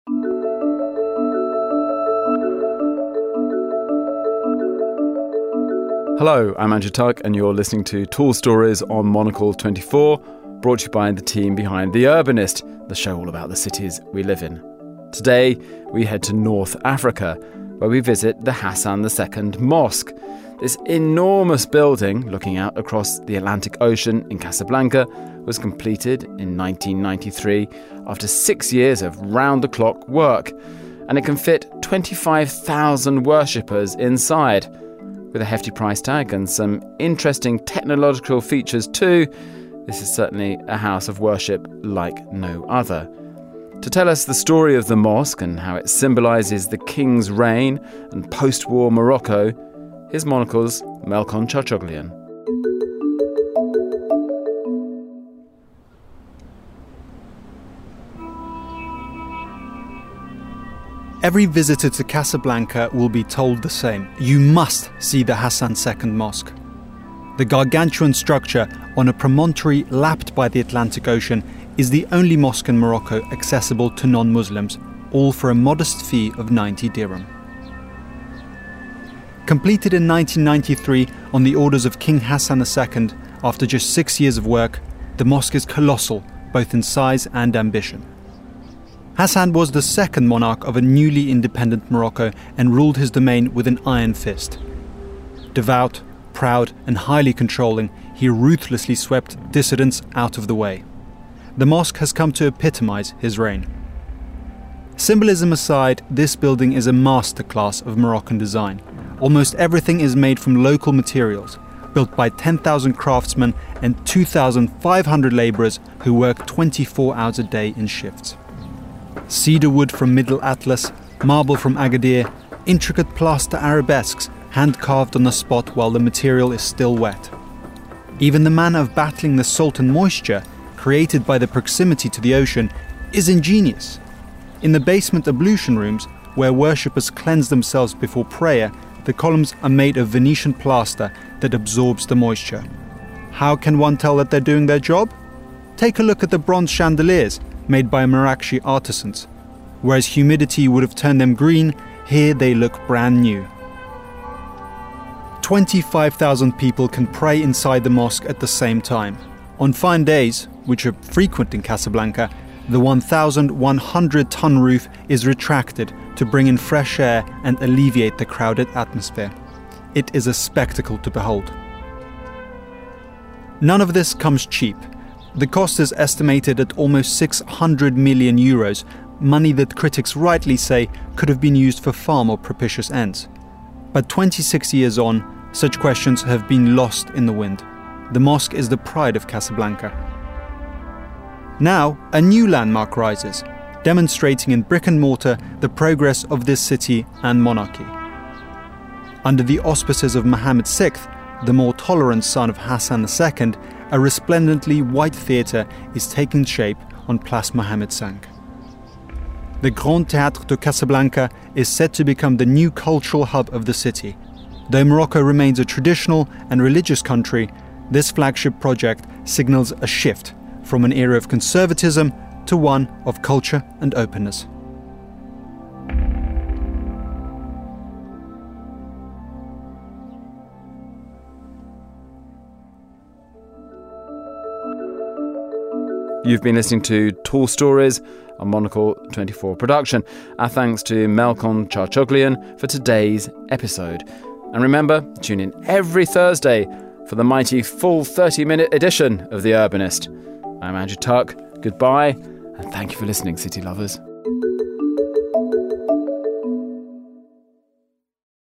Hello, I'm Andrew Tuck, and you're listening to Tall Stories on Monocle 24, brought to you by the team behind The Urbanist, the show all about the cities we live in. Today, we head to North Africa, where we visit the Hassan II Mosque. This enormous building, looking out across the Atlantic Ocean in Casablanca, was completed in 1993 after 6 years of round-the-clock work, and it can fit 25,000 worshippers inside. With a hefty price tag and some interesting technological features too, this is certainly a house of worship like no other. To tell us the story of the mosque and how it symbolises the king's reign and post-war Morocco, here's Monocle's Melkon Çağçoğluyan. Every visitor to Casablanca will be told the same. You must see the Hassan II Mosque. The gargantuan structure on a promontory lapped by the Atlantic Ocean is the only mosque in Morocco accessible to non-Muslims, all for a modest fee of 90 dirham. Completed in 1993 on the orders of King Hassan II, after just 6 years of work, the mosque is colossal, both in size and ambition. Hassan was the second monarch of a newly independent Morocco and ruled his domain with an iron fist. Devout, proud and highly controlling, he ruthlessly swept dissidents out of the way. The mosque has come to epitomize his reign. Symbolism aside, this building is a masterclass of Moroccan design. Almost everything is made from local materials, built by 10,000 craftsmen and 2,500 labourers who work 24 hours a day in shifts. Cedar wood from Middle Atlas, marble from Agadir, intricate plaster arabesques hand-carved on the spot while the material is still wet. Even the manner of battling the salt and moisture, created by the proximity to the ocean, is ingenious. In the basement ablution rooms, where worshippers cleanse themselves before prayer, the columns are made of Venetian plaster that absorbs the moisture. How can one tell that they're doing their job? Take a look at the bronze chandeliers, made by Marrakshi artisans. Whereas humidity would have turned them green, here they look brand new. 25,000 people can pray inside the mosque at the same time. On fine days, which are frequent in Casablanca, the 1,100-ton roof is retracted to bring in fresh air and alleviate the crowded atmosphere. It is a spectacle to behold. None of this comes cheap. The cost is estimated at almost 600 million euros, money that critics rightly say could have been used for far more propitious ends. But 26 years on, such questions have been lost in the wind. The mosque is the pride of Casablanca. Now, a new landmark rises, demonstrating in brick and mortar the progress of this city and monarchy. Under the auspices of Mohammed VI, the more tolerant son of Hassan II, a resplendently white theatre is taking shape on Place Mohammed V. The Grand Théâtre de Casablanca is set to become the new cultural hub of the city. Though Morocco remains a traditional and religious country, this flagship project signals a shift from an era of conservatism to one of culture and openness. You've been listening to Tall Stories, a Monocle 24 production. Our thanks to Melkon Çağçoğluyan for today's episode. And remember, tune in every Thursday for the mighty full 30-minute edition of The Urbanist. I'm Andrew Tuck. Goodbye, and thank you for listening, city lovers.